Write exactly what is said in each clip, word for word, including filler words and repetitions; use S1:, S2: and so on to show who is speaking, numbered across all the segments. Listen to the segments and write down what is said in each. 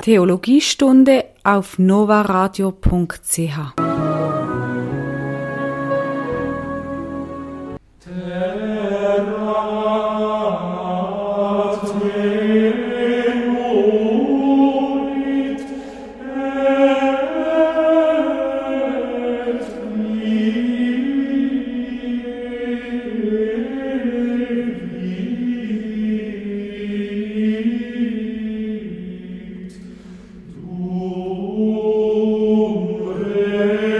S1: Theologiestunde auf novaradio punkt c h.
S2: Dum re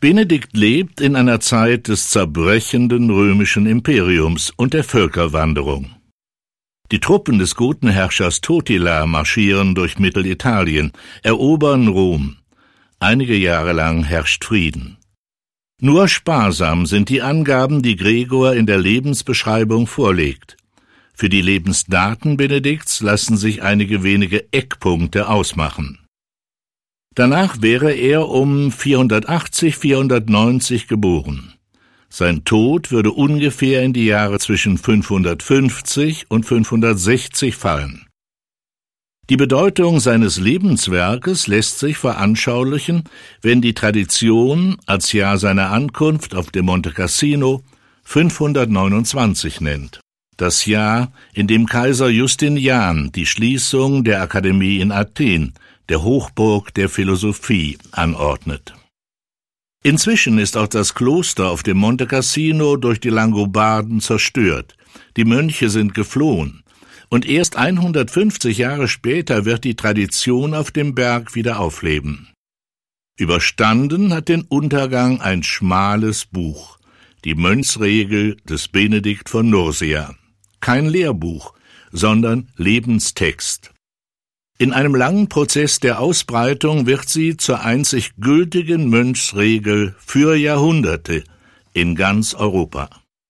S2: Benedikt lebt in einer Zeit des zerbrechenden römischen Imperiums und der Völkerwanderung. Die Truppen des guten Herrschers Totila marschieren durch Mittelitalien, erobern Rom. Einige Jahre lang herrscht Frieden. Nur sparsam sind die Angaben, die Gregor in der Lebensbeschreibung vorlegt. Für die Lebensdaten Benedikts lassen sich einige wenige Eckpunkte ausmachen. Danach wäre er um vierhundertachtzig, vierhundertneunzig geboren. Sein Tod würde ungefähr in die Jahre zwischen fünfhundertfünfzig und fünfhundertsechzig fallen. Die Bedeutung seines Lebenswerkes lässt sich veranschaulichen, wenn die Tradition als Jahr seiner Ankunft auf dem Monte Cassino fünfhundertneunundzwanzig nennt. Das Jahr, in dem Kaiser Justinian die Schließung der Akademie in Athen, der Hochburg der Philosophie, anordnet. Inzwischen ist auch das Kloster auf dem Monte Cassino durch die Langobarden zerstört. Die Mönche sind geflohen. Und erst hundertfünfzig Jahre später wird die Tradition auf dem Berg wieder aufleben. Überstanden hat den Untergang ein schmales Buch, die Mönchsregel des Benedikt von Nursia. Kein Lehrbuch, sondern Lebenstext. In einem langen Prozess der Ausbreitung wird sie zur einzig gültigen Mönchsregel für Jahrhunderte in ganz Europa.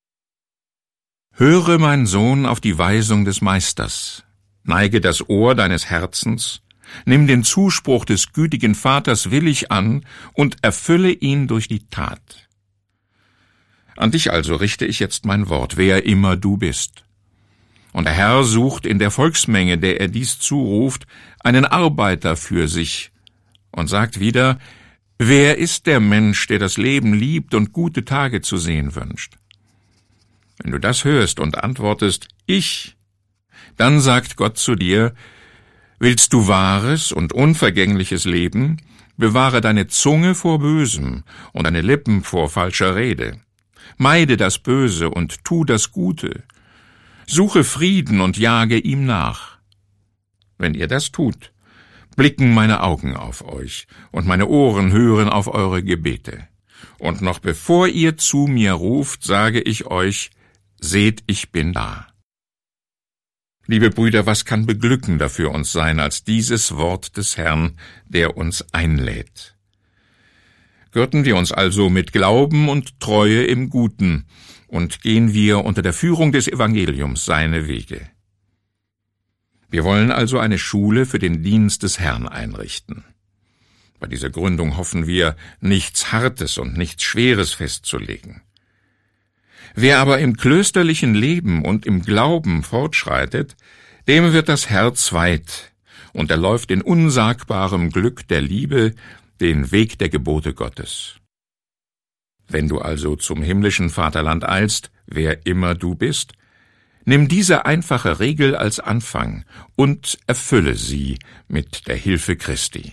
S3: Höre, mein Sohn, auf die Weisung des Meisters, neige das Ohr deines Herzens, nimm den Zuspruch des gütigen Vaters willig an und erfülle ihn durch die Tat. An dich also richte ich jetzt mein Wort, wer immer du bist. Und der Herr sucht in der Volksmenge, der er dies zuruft, einen Arbeiter für sich und sagt wieder, wer ist der Mensch, der das Leben liebt und gute Tage zu sehen wünscht? Wenn du das hörst und antwortest, ich, dann sagt Gott zu dir, willst du wahres und unvergängliches Leben, bewahre deine Zunge vor Bösem und deine Lippen vor falscher Rede. Meide das Böse und tu das Gute. Suche Frieden und jage ihm nach. Wenn ihr das tut, blicken meine Augen auf euch und meine Ohren hören auf eure Gebete. Und noch bevor ihr zu mir ruft, sage ich euch, seht, ich bin da. Liebe Brüder, was kann beglückender für uns sein als dieses Wort des Herrn, der uns einlädt? Gürten wir uns also mit Glauben und Treue im Guten und gehen wir unter der Führung des Evangeliums seine Wege. Wir wollen also eine Schule für den Dienst des Herrn einrichten. Bei dieser Gründung hoffen wir, nichts Hartes und nichts Schweres festzulegen. Wer aber im klösterlichen Leben und im Glauben fortschreitet, dem wird das Herz weit, und er läuft in unsagbarem Glück der Liebe den Weg der Gebote Gottes. Wenn du also zum himmlischen Vaterland eilst, wer immer du bist, nimm diese einfache Regel als Anfang und erfülle sie mit der Hilfe Christi.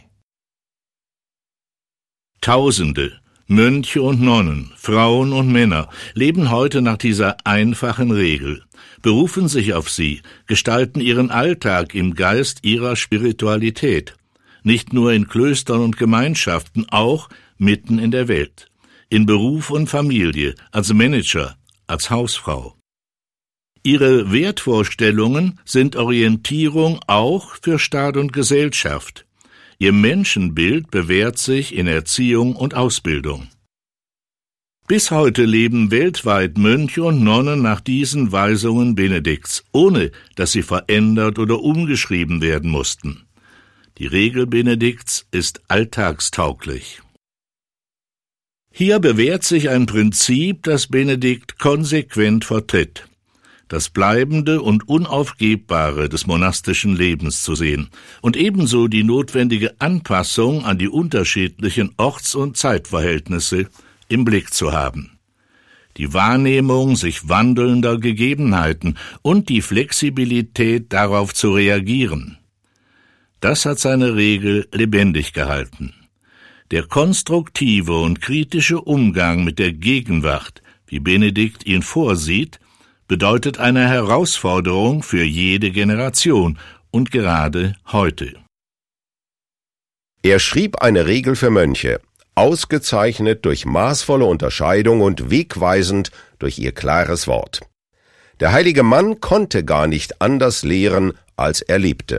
S2: Tausende, Mönche und Nonnen, Frauen und Männer leben heute nach dieser einfachen Regel, berufen sich auf sie, gestalten ihren Alltag im Geist ihrer Spiritualität, nicht nur in Klöstern und Gemeinschaften, auch mitten in der Welt, in Beruf und Familie, als Manager, als Hausfrau. Ihre Wertvorstellungen sind Orientierung auch für Staat und Gesellschaft. Ihr Menschenbild bewährt sich in Erziehung und Ausbildung. Bis heute leben weltweit Mönche und Nonnen nach diesen Weisungen Benedikts, ohne dass sie verändert oder umgeschrieben werden mussten. Die Regel Benedikts ist alltagstauglich. Hier bewährt sich ein Prinzip, das Benedikt konsequent vertritt: das Bleibende und Unaufgebbare des monastischen Lebens zu sehen und ebenso die notwendige Anpassung an die unterschiedlichen Orts- und Zeitverhältnisse im Blick zu haben. Die Wahrnehmung sich wandelnder Gegebenheiten und die Flexibilität, darauf zu reagieren. Das hat seine Regel lebendig gehalten. Der konstruktive und kritische Umgang mit der Gegenwart, wie Benedikt ihn vorsieht, bedeutet eine Herausforderung für jede Generation und gerade heute.
S4: Er schrieb eine Regel für Mönche, ausgezeichnet durch maßvolle Unterscheidung und wegweisend durch ihr klares Wort. Der heilige Mann konnte gar nicht anders lehren, als er lebte.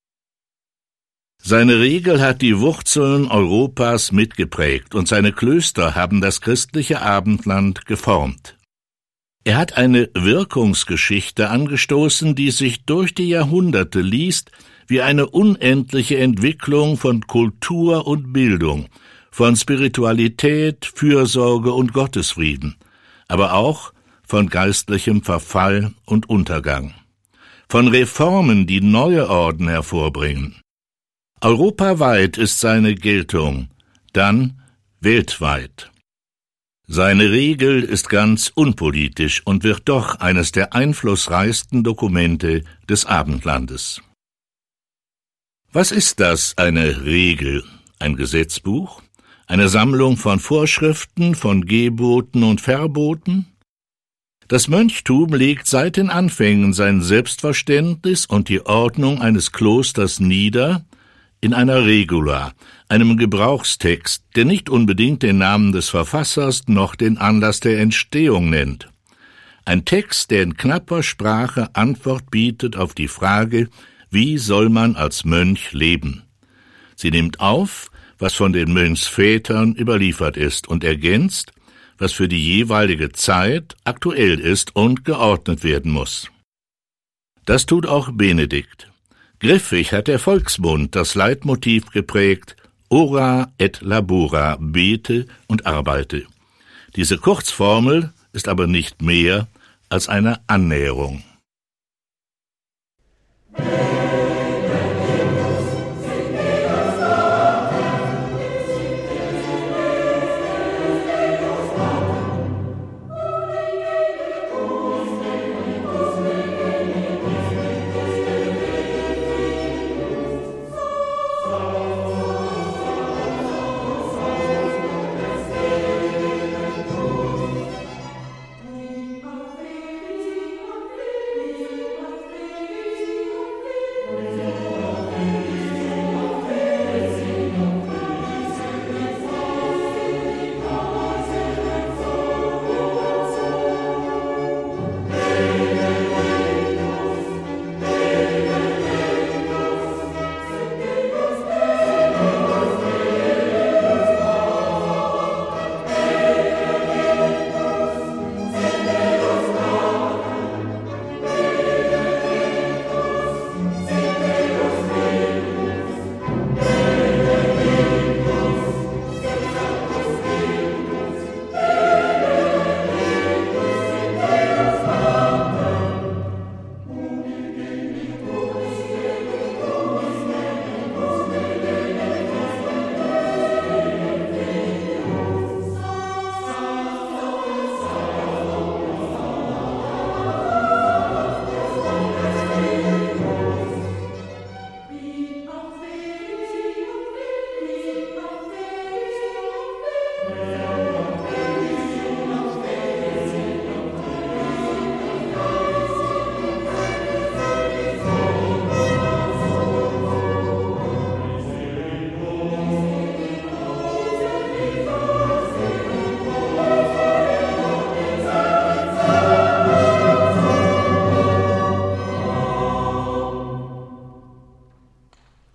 S2: Seine Regel hat die Wurzeln Europas mitgeprägt und seine Klöster haben das christliche Abendland geformt. Er hat eine Wirkungsgeschichte angestoßen, die sich durch die Jahrhunderte liest wie eine unendliche Entwicklung von Kultur und Bildung, von Spiritualität, Fürsorge und Gottesfrieden, aber auch von geistlichem Verfall und Untergang, von Reformen, die neue Orden hervorbringen. Europaweit ist seine Geltung, dann weltweit. Seine Regel ist ganz unpolitisch und wird doch eines der einflussreichsten Dokumente des Abendlandes. Was ist das, eine Regel? Ein Gesetzbuch? Eine Sammlung von Vorschriften, von Geboten und Verboten? Das Mönchtum legt seit den Anfängen sein Selbstverständnis und die Ordnung eines Klosters nieder in einer Regula, einem Gebrauchstext, der nicht unbedingt den Namen des Verfassers noch den Anlass der Entstehung nennt. Ein Text, der in knapper Sprache Antwort bietet auf die Frage, wie soll man als Mönch leben? Sie nimmt auf, was von den Mönchsvätern überliefert ist und ergänzt, was für die jeweilige Zeit aktuell ist und geordnet werden muss. Das tut auch Benedikt. Griffig hat der Volksmund das Leitmotiv geprägt, ora et labora, bete und arbeite. Diese Kurzformel ist aber nicht mehr als eine Annäherung.